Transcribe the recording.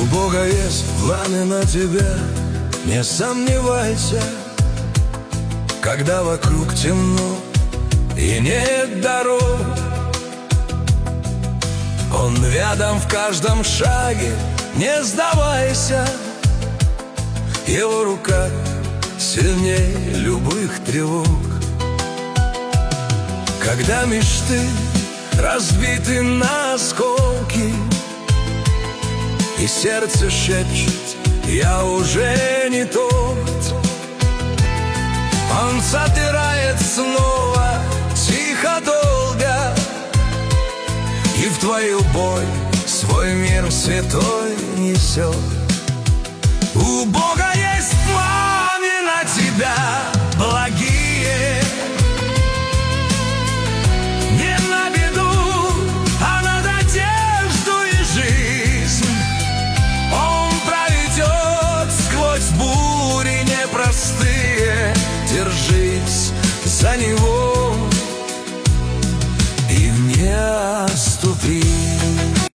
У Бога есть планы на тебя, не сомневайся. Когда вокруг темно и нет дорог, Он рядом в каждом шаге, не сдавайся. Его рука сильнее любых тревог. Когда мечты разбиты на осколки и сердце шепчет: я уже не тот, Он собирает снова тихо, долго, и в твою боль свой мир святой несет. У Бога есть планы на тебя,